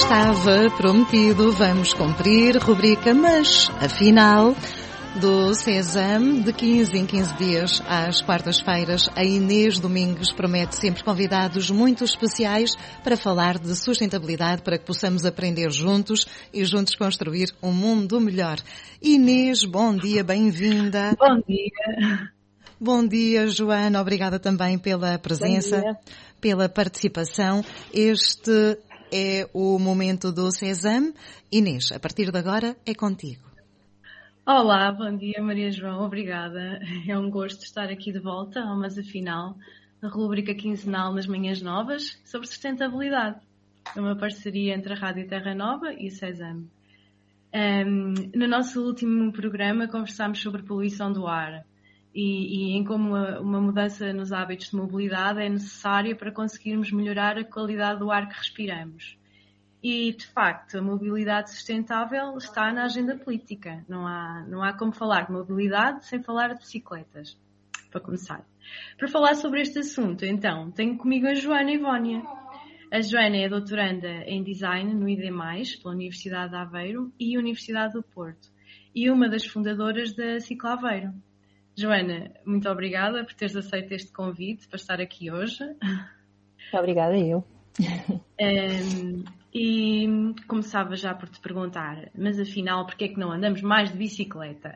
estava prometido, vamos cumprir, rubrica Mas Afinal, do Sésame, de 15 em 15 dias, às quartas-feiras. A Inês Domingues promete sempre convidados muito especiais para falar de sustentabilidade, para que possamos aprender juntos e juntos construir um mundo melhor. Inês, bom dia, bem-vinda. Bom dia. Bom dia, Joana, obrigada também pela presença, pela participação. Este é o momento do Sésame. Inês, a partir de agora é contigo. Olá, bom dia Maria João, obrigada. É um gosto estar aqui de volta ao Mas Afinal, a rubrica quinzenal nas Manhãs Novas sobre sustentabilidade. É uma parceria entre a Rádio Terra Nova e o Sésame. No nosso último programa conversámos sobre poluição do ar e em como uma mudança nos hábitos de mobilidade é necessária para conseguirmos melhorar a qualidade do ar que respiramos. E, de facto, a mobilidade sustentável está na agenda política. Não há como falar de mobilidade sem falar de bicicletas, para começar. Para falar sobre este assunto, então, tenho comigo a Joana Ivónia. A Joana é doutoranda em Design no ID+, pela Universidade de Aveiro e Universidade do Porto, e uma das fundadoras da Cicla Aveiro. Joana, muito obrigada por teres aceito este convite para estar aqui hoje. Obrigada, eu. E começava já por te perguntar, mas afinal, porquê é que não andamos mais de bicicleta?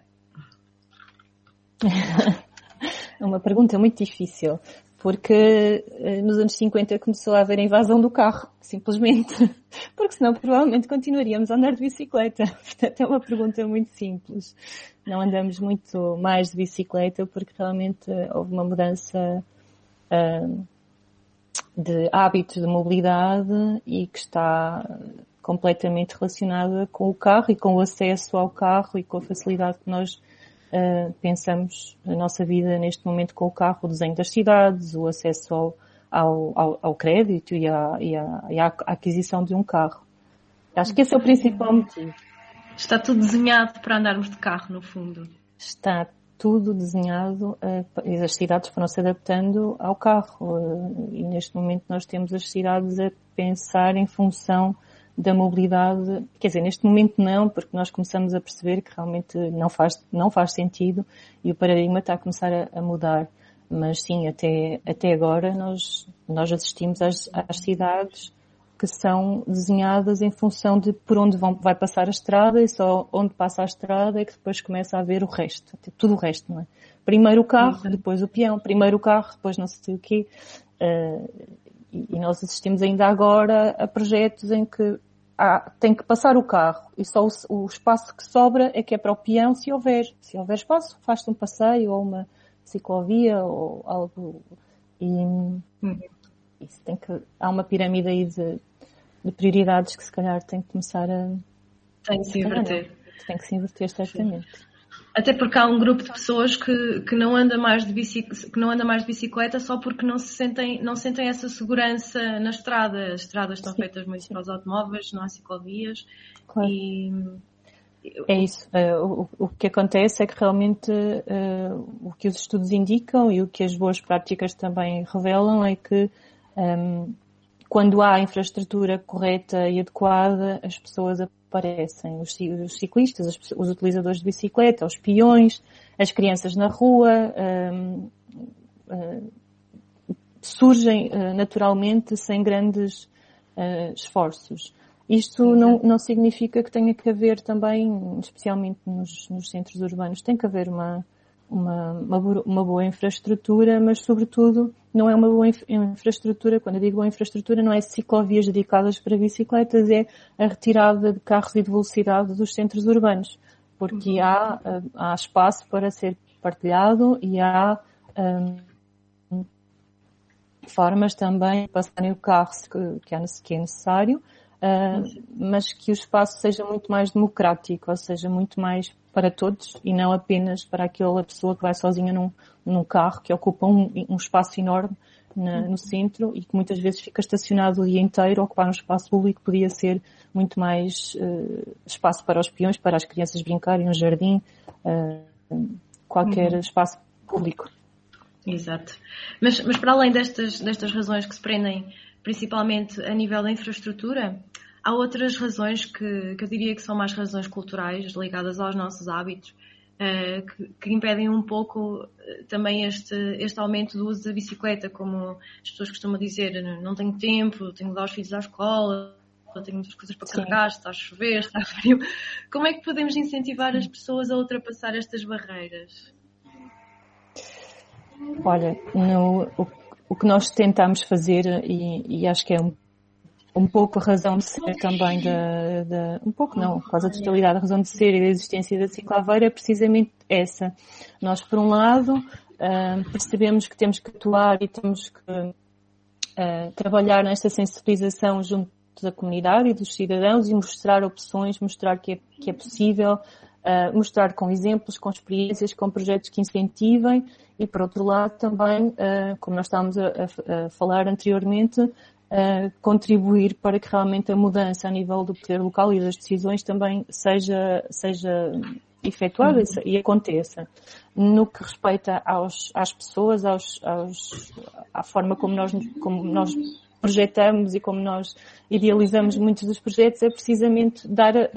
É uma pergunta muito difícil, porque nos anos 50 começou a haver a invasão do carro, simplesmente, porque senão provavelmente continuaríamos a andar de bicicleta. Portanto, é uma pergunta muito simples. Não andamos muito mais de bicicleta porque realmente houve uma mudança de hábitos de mobilidade e que está completamente relacionada com o carro e com o acesso ao carro e com a facilidade que nós pensamos na nossa vida neste momento com o carro, o desenho das cidades, o acesso ao crédito e à aquisição de um carro. Acho que esse é o principal motivo. Está tudo desenhado para andarmos de carro, no fundo. Está tudo desenhado e as cidades foram se adaptando ao carro e neste momento nós temos as cidades a pensar em função da mobilidade, quer dizer, neste momento não, porque nós começamos a perceber que realmente não faz sentido e o paradigma está a começar a mudar, mas sim, até agora nós assistimos às cidades que são desenhadas em função de por onde vai passar a estrada e só onde passa a estrada é que depois começa a haver o resto, tudo o resto, não é? Primeiro o carro, depois o peão, primeiro o carro, depois não sei o quê. E nós assistimos ainda agora a projetos em que tem que passar o carro e só o espaço que sobra é que é para o peão se houver. Se houver espaço, faz-se um passeio ou uma ciclovia ou algo. Isso há uma pirâmide aí de prioridades que se calhar tem que começar Tem que se inverter. Tem que se inverter, certamente. Até porque há um grupo de pessoas que não anda mais de bicicleta só porque não sentem essa segurança na estrada. As estradas estão feitas muito para os automóveis, não há ciclovias. Claro. É isso. O que acontece é que realmente o que os estudos indicam e o que as boas práticas também revelam é que quando há infraestrutura correta e adequada, as pessoas aparecem. Os ciclistas, os utilizadores de bicicleta, os peões, as crianças na rua, surgem naturalmente sem grandes esforços. Isto não significa que tenha que haver também, especialmente nos centros urbanos, tem que haver uma boa infraestrutura, mas sobretudo não é uma boa infraestrutura, quando eu digo boa infraestrutura, não é ciclovias dedicadas para bicicletas, é a retirada de carros e de velocidade dos centros urbanos, porque há espaço para ser partilhado e há formas também de passarem o carro que é necessário, mas que o espaço seja muito mais democrático, ou seja, muito mais para todos e não apenas para aquela pessoa que vai sozinha num carro que ocupa um espaço enorme no centro e que muitas vezes fica estacionado o dia inteiro. Ocupar um espaço público podia ser muito mais espaço para os peões, para as crianças brincarem, um jardim, qualquer espaço público. Exato. Mas para além destas razões que se prendem principalmente a nível da infraestrutura, Há outras razões que eu diria que são mais razões culturais, ligadas aos nossos hábitos, que impedem um pouco também este aumento do uso da bicicleta, como as pessoas costumam dizer, não tenho tempo, tenho de dar os filhos à escola, tenho muitas coisas para carregar, está a chover, está frio. Como é que podemos incentivar as pessoas a ultrapassar estas barreiras? Olha, o que nós tentamos fazer, e acho que é um pouco a razão de ser também um pouco não, quase a totalidade, a razão de ser e da existência da Ciclaveira é precisamente essa. Nós, por um lado, percebemos que temos que atuar e temos que trabalhar nesta sensibilização junto da comunidade e dos cidadãos e mostrar opções, mostrar que é possível, mostrar com exemplos, com experiências, com projetos que incentivem e, por outro lado, também, como nós estávamos a falar anteriormente, contribuir para que realmente a mudança a nível do poder local e das decisões também seja efetuada e aconteça. No que respeita às pessoas, à forma como nós projetamos e como nós idealizamos muitos dos projetos, é precisamente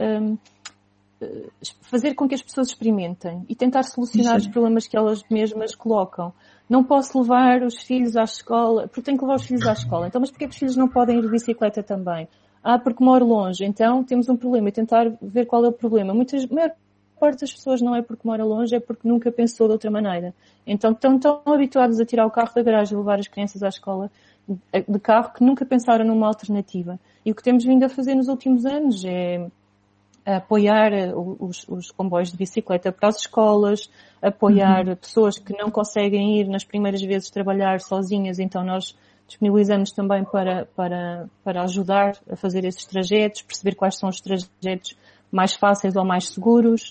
fazer com que as pessoas experimentem e tentar solucionar os problemas que elas mesmas colocam. Não posso levar os filhos à escola, porque tenho que levar os filhos à escola. Então, mas porquê que os filhos não podem ir de bicicleta também? Porque moro longe. Então, temos um problema e tentar ver qual é o problema. A maior parte das pessoas não é porque mora longe, é porque nunca pensou de outra maneira. Então, estão tão habituados a tirar o carro da garagem e levar as crianças à escola de carro que nunca pensaram numa alternativa. E o que temos vindo a fazer nos últimos anos é apoiar os comboios de bicicleta para as escolas, apoiar pessoas que não conseguem ir nas primeiras vezes trabalhar sozinhas, então nós disponibilizamos também para ajudar a fazer esses trajetos, perceber quais são os trajetos mais fáceis ou mais seguros,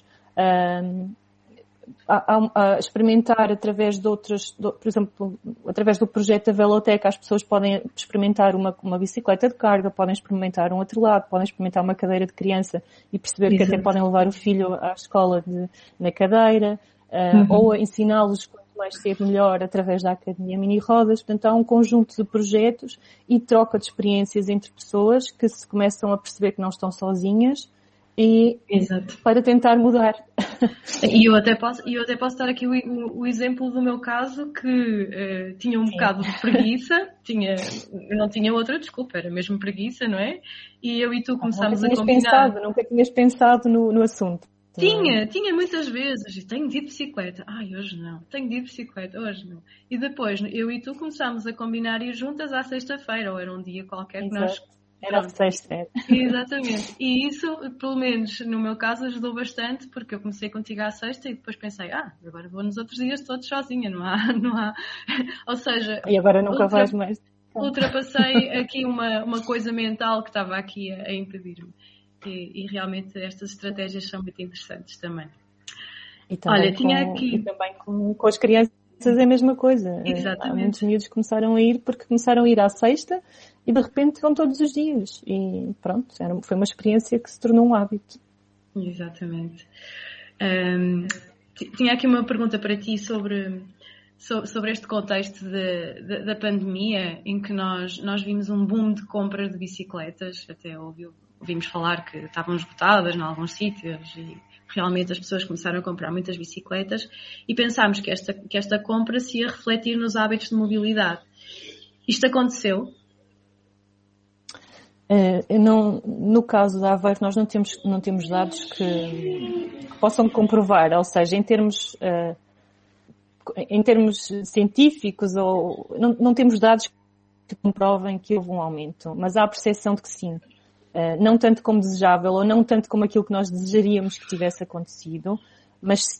a experimentar através de outras, por exemplo, através do projeto da Veloteca, as pessoas podem experimentar uma bicicleta de carga, podem experimentar um outro lado, podem experimentar uma cadeira de criança e perceber que até podem levar o filho à escola na cadeira, ou ensiná-los quanto mais cedo melhor através da Academia Mini Rodas. Portanto, há um conjunto de projetos e troca de experiências entre pessoas que se começam a perceber que não estão sozinhas e para tentar mudar. E eu até posso dar aqui o exemplo do meu caso, que tinha um bocado de preguiça, eu não tinha outra desculpa, era mesmo preguiça, não é? E eu e tu começámos a combinar. Nunca tinhas pensado no assunto. Tinha muitas vezes, tenho de ir de bicicleta, hoje não, tenho de ir de bicicleta, hoje não. E depois eu e tu começámos a combinar ir juntas à sexta-feira, ou era um dia qualquer que nós... Era de sexta. Exatamente. E isso, pelo menos no meu caso, ajudou bastante, porque eu comecei contigo à sexta e depois pensei, agora vou nos outros dias todos sozinha, não há... Ou seja... E agora nunca vais mais. Ultrapassei aqui uma coisa mental que estava aqui a impedir-me. E realmente estas estratégias são muito interessantes também. E também com as crianças é a mesma coisa. Exatamente. Há muitos miúdos que começaram a ir porque começaram a ir à sexta e de repente vão todos os dias. E pronto, foi uma experiência que se tornou um hábito. Exatamente. Tinha aqui uma pergunta para ti sobre este contexto da pandemia, em que nós vimos um boom de compra de bicicletas, até ouvimos falar que estavam esgotadas em alguns sítios e realmente as pessoas começaram a comprar muitas bicicletas e pensámos que esta compra se ia refletir nos hábitos de mobilidade. Isto aconteceu? No caso da Aveiro, nós não temos dados que possam comprovar, ou seja, em termos científicos, ou não temos dados que comprovem que houve um aumento, mas há a percepção de que sim. Não tanto como desejável, ou não tanto como aquilo que nós desejaríamos que tivesse acontecido, mas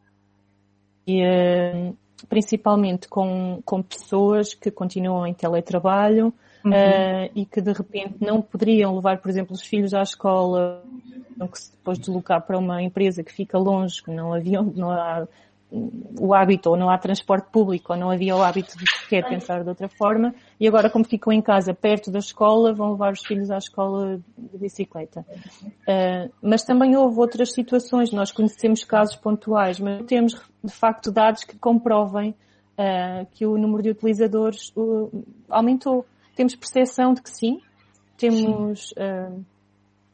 principalmente com pessoas que continuam em teletrabalho e que de repente não poderiam levar, por exemplo, os filhos à escola, que se depois deslocar para uma empresa que fica longe, que não há o hábito, ou não há transporte público, ou não havia o hábito de sequer pensar de outra forma, e agora, como ficam em casa perto da escola, vão levar os filhos à escola de bicicleta. Mas também houve outras situações, nós conhecemos casos pontuais, mas temos de facto dados que comprovem que o número de utilizadores aumentou. Temos percepção de que sim, temos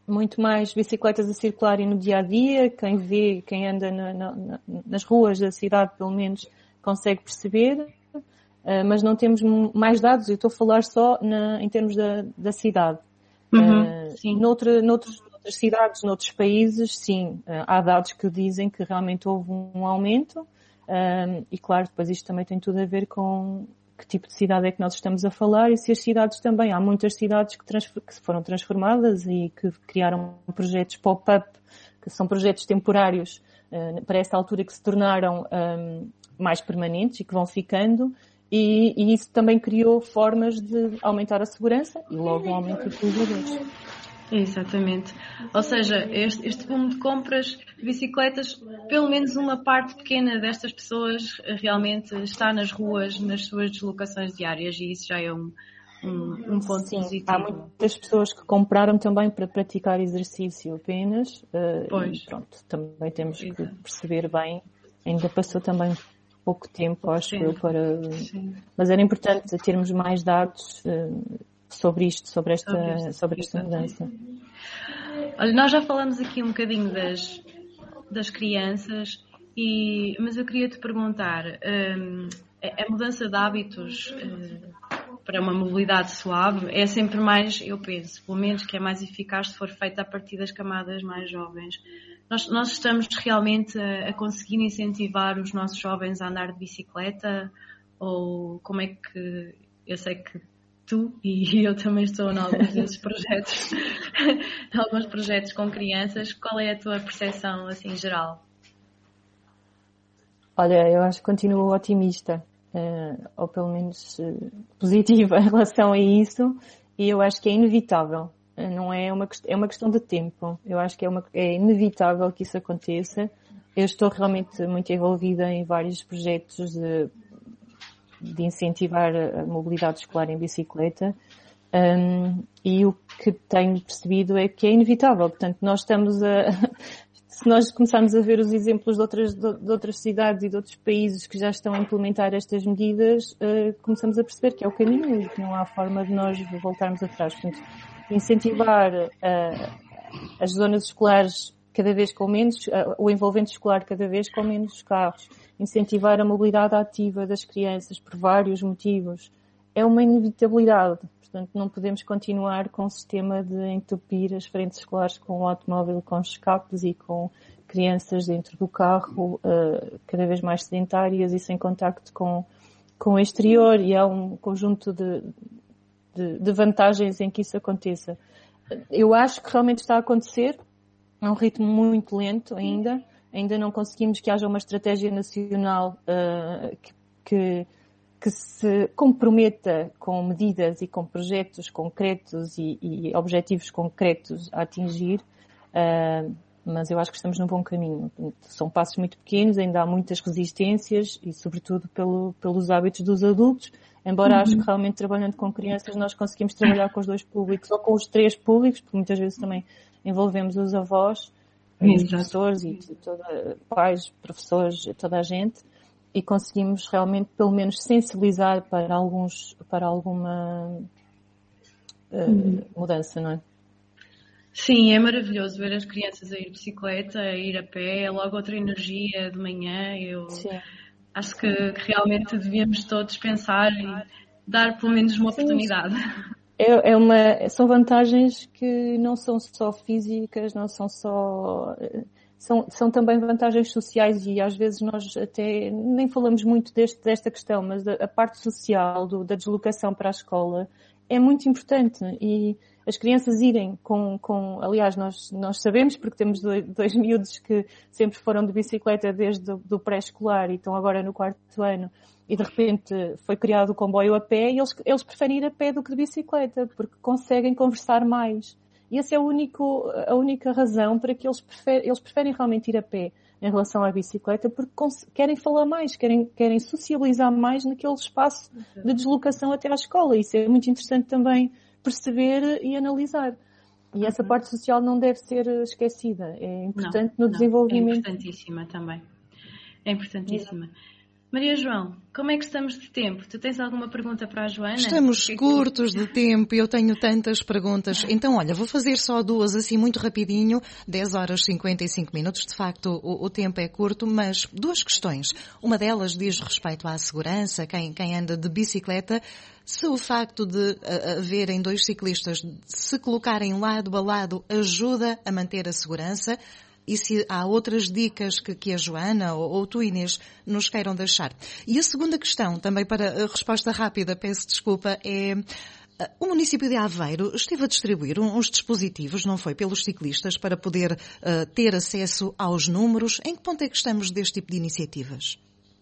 muito mais bicicletas a circularem no dia-a-dia. Quem anda nas ruas da cidade, pelo menos, consegue perceber. Mas não temos mais dados. Eu estou a falar só em termos da cidade. Sim. Noutras cidades, noutros países, sim, há dados que dizem que realmente houve um aumento. E claro, depois isto também tem tudo a ver com que tipo de cidade é que nós estamos a falar e se as cidades também. Há muitas cidades que foram transformadas e que criaram projetos pop-up, que são projetos temporários para essa altura, que se tornaram mais permanentes e que vão ficando. E isso também criou formas de aumentar a segurança e logo o aumento dos utilizadores. Exatamente. Ou seja, este boom de compras de bicicletas, pelo menos uma parte pequena destas pessoas realmente está nas ruas, nas suas deslocações diárias, e isso já é um ponto positivo. Há muitas pessoas que compraram também para praticar exercício apenas. Pois. E pronto, também temos que perceber bem. Ainda passou também pouco tempo, acho eu, para... Sim. Mas era importante termos mais dados sobre isto, sobre esta mudança. Olha, nós já falamos aqui um bocadinho das crianças, mas eu queria te perguntar, a mudança de hábitos para uma mobilidade suave é sempre mais, eu penso, pelo menos que é mais eficaz se for feita a partir das camadas mais jovens. Nós estamos realmente a conseguir incentivar os nossos jovens a andar de bicicleta? Ou como é que... Eu sei que tu e eu também estou em alguns desses projetos, em alguns projetos com crianças. Qual é a tua percepção, assim, geral? Olha, eu acho que continuo otimista, ou pelo menos positiva em relação a isso, e eu acho que é inevitável. Não é uma questão de tempo. Eu acho que é inevitável que isso aconteça. Eu estou realmente muito envolvida em vários projetos de incentivar a mobilidade escolar em bicicleta. E o que tenho percebido é que é inevitável. Portanto, nós estamos se nós começarmos a ver os exemplos de outras cidades e de outros países que já estão a implementar estas medidas, começamos a perceber que é o caminho e que não há forma de nós voltarmos atrás. Portanto, incentivar as zonas escolares cada vez com menos, o envolvente escolar cada vez com menos carros, incentivar a mobilidade ativa das crianças por vários motivos, é uma inevitabilidade. Portanto, não podemos continuar com o sistema de entupir as frentes escolares com o automóvel, com escapes e com crianças dentro do carro, cada vez mais sedentárias e sem contacto com o exterior, e há um conjunto de vantagens em que isso aconteça. Eu acho que realmente está a acontecer, a um ritmo muito lento ainda não conseguimos que haja uma estratégia nacional que se comprometa com medidas e com projetos concretos e objetivos concretos a atingir, mas eu acho que estamos num bom caminho. São passos muito pequenos, ainda há muitas resistências e sobretudo pelos hábitos dos adultos, embora acho que realmente trabalhando com crianças nós conseguimos trabalhar com os dois públicos ou com os três públicos, porque muitas vezes também envolvemos os avós, os professores e pais, professores, toda a gente, e conseguimos realmente pelo menos sensibilizar para alguma mudança, não é? Sim, é maravilhoso ver as crianças a ir de bicicleta, a ir a pé, é logo outra energia de manhã. Eu acho que realmente devíamos todos pensar e dar pelo menos uma oportunidade. São vantagens que não são só físicas, não são só... São também vantagens sociais e às vezes nós até nem falamos muito desta questão, mas a parte social da deslocação para a escola é muito importante e as crianças irem aliás, nós sabemos, porque temos dois miúdos que sempre foram de bicicleta desde o pré-escolar e estão agora no 4º ano, e de repente foi criado o comboio a pé e eles preferem ir a pé do que de bicicleta, porque conseguem conversar mais. E essa é a única razão para que eles preferem realmente ir a pé em relação à bicicleta, porque querem falar mais, querem socializar mais naquele espaço de deslocação até à escola. Isso é muito interessante também perceber e analisar. E essa parte social não deve ser esquecida. É importante no desenvolvimento. É importantíssima também. É importantíssima. Maria João, como é que estamos de tempo? Tu tens alguma pergunta para a Joana? Estamos curtos de tempo e eu tenho tantas perguntas. Então, olha, vou fazer só duas assim muito rapidinho, 10 horas e 55 minutos. De facto, o tempo é curto, mas duas questões. Uma delas diz respeito à segurança, quem anda de bicicleta, se o facto de haverem dois ciclistas se colocarem lado a lado ajuda a manter a segurança. E se há outras dicas que a Joana ou tu, Inês, nos queiram deixar. E a segunda questão, também para a resposta rápida, peço desculpa, é... O município de Aveiro esteve a distribuir uns dispositivos, não foi, pelos ciclistas, para poder ter acesso aos números. Em que ponto é que estamos deste tipo de iniciativas?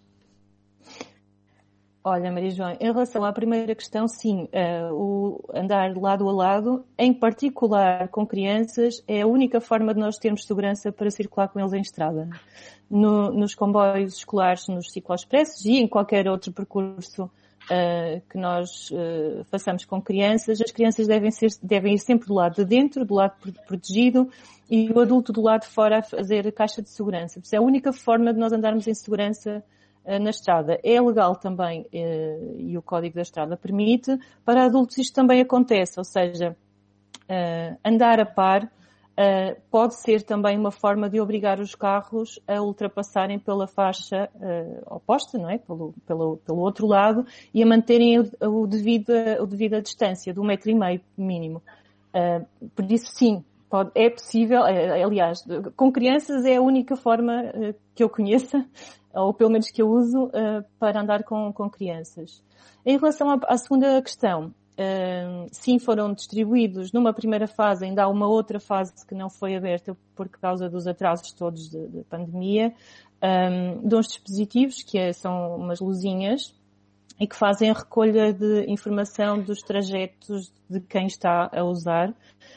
Olha, Maria João, em relação à primeira questão, sim, o andar lado a lado, em particular com crianças, é a única forma de nós termos segurança para circular com eles em estrada. Nos comboios escolares, nos cicloexpressos e em qualquer outro percurso que nós façamos com crianças, as crianças devem ir sempre do lado de dentro, do lado protegido, e o adulto do lado de fora a fazer a caixa de segurança. Isso é a única forma de nós andarmos em segurança na estrada. É legal também, e o Código da Estrada permite, para adultos isto também acontece, ou seja, andar a par pode ser também uma forma de obrigar os carros a ultrapassarem pela faixa oposta, não é? Pelo outro lado, e a manterem o devido a distância de 1,5 metro mínimo. Por isso, sim, é possível, aliás, com crianças é a única forma que eu conheça, ou pelo menos que eu uso, para andar com crianças. Em relação à segunda questão, sim, foram distribuídos numa primeira fase, ainda há uma outra fase que não foi aberta por causa dos atrasos todos da pandemia, de uns dispositivos que são umas luzinhas e que fazem a recolha de informação dos trajetos de quem está a usar.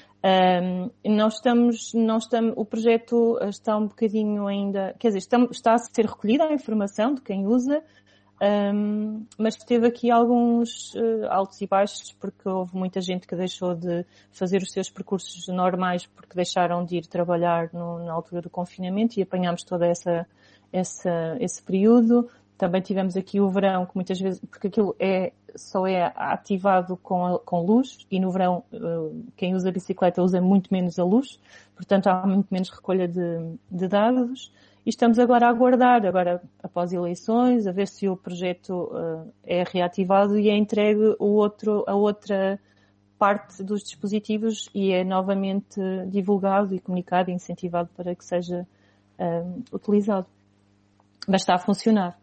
O projeto está um bocadinho ainda, quer dizer, está a ser recolhida a informação de quem usa, mas teve aqui alguns altos e baixos, porque houve muita gente que deixou de fazer os seus percursos normais porque deixaram de ir trabalhar na altura do confinamento e apanhámos todo esse período. Também tivemos aqui o verão, que muitas vezes, porque aquilo só é ativado com luz, e no verão quem usa a bicicleta usa muito menos a luz, portanto há muito menos recolha de dados. E estamos agora a aguardar, após eleições, a ver se o projeto é reativado e é entregue a outra parte dos dispositivos e é novamente divulgado e comunicado e incentivado para que seja utilizado. Mas está a funcionar.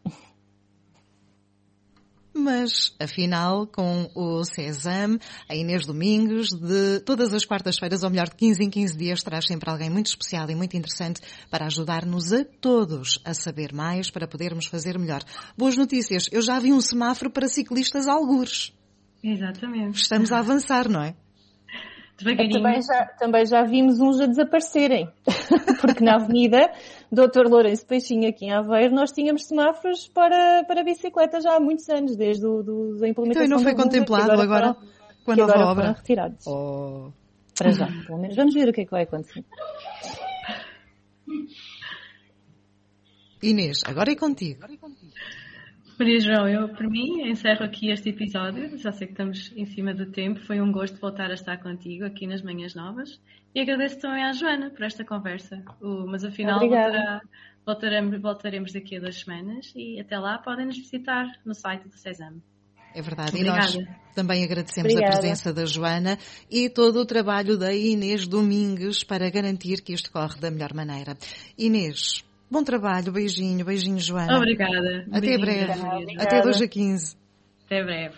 Mas, afinal, com o Sésame, a Inês Domingos, de todas as quartas-feiras, ou melhor, de 15 em 15 dias, traz sempre alguém muito especial e muito interessante para ajudar-nos a todos a saber mais, para podermos fazer melhor. Boas notícias. Eu já vi um semáforo para ciclistas algures. Exatamente. Estamos a avançar, não é? Também já vimos uns a desaparecerem, porque na Avenida Dr. Lourenço Peixinho, aqui em Aveiro, nós tínhamos semáforos para bicicletas já há muitos anos, desde a implementação. Então não foi contemplado agora com a nova obra? Foram retirados. Para já, pelo menos. Vamos ver o que é que vai acontecer. Inês, agora é contigo. Maria João, eu, por mim, encerro aqui este episódio. Já sei que estamos em cima do tempo. Foi um gosto voltar a estar contigo aqui nas Manhãs Novas. E agradeço também à Joana por esta conversa. Mas afinal voltaremos daqui a 2 semanas e até lá podem nos visitar no site do Sésame. É verdade. Obrigada. E nós também agradecemos a presença da Joana e todo o trabalho da Inês Domingues para garantir que isto corre da melhor maneira. Inês, bom trabalho, beijinho, Joana. Obrigada. Até breve. Até 2 a 15. Até breve.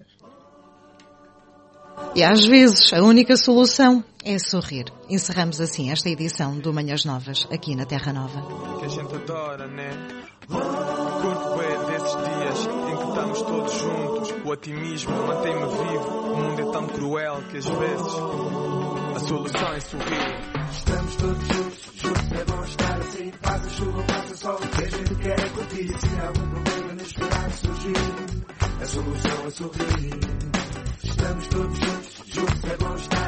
E às vezes a única solução é sorrir. Encerramos assim esta edição do Manhãs Novas, aqui na Terra Nova. Que a gente adora, né? Curto bem desses dias em que estamos todos juntos. O otimismo mantém-me vivo. O mundo é tão cruel que às vezes a solução é sorrir. Estamos todos juntos, é bom estar assim. Passa chuva, passa sol, o que a gente quer é curtir. Se há algum problema inesperado surgir, a solução é sorrir. Estamos todos juntos, é bom estar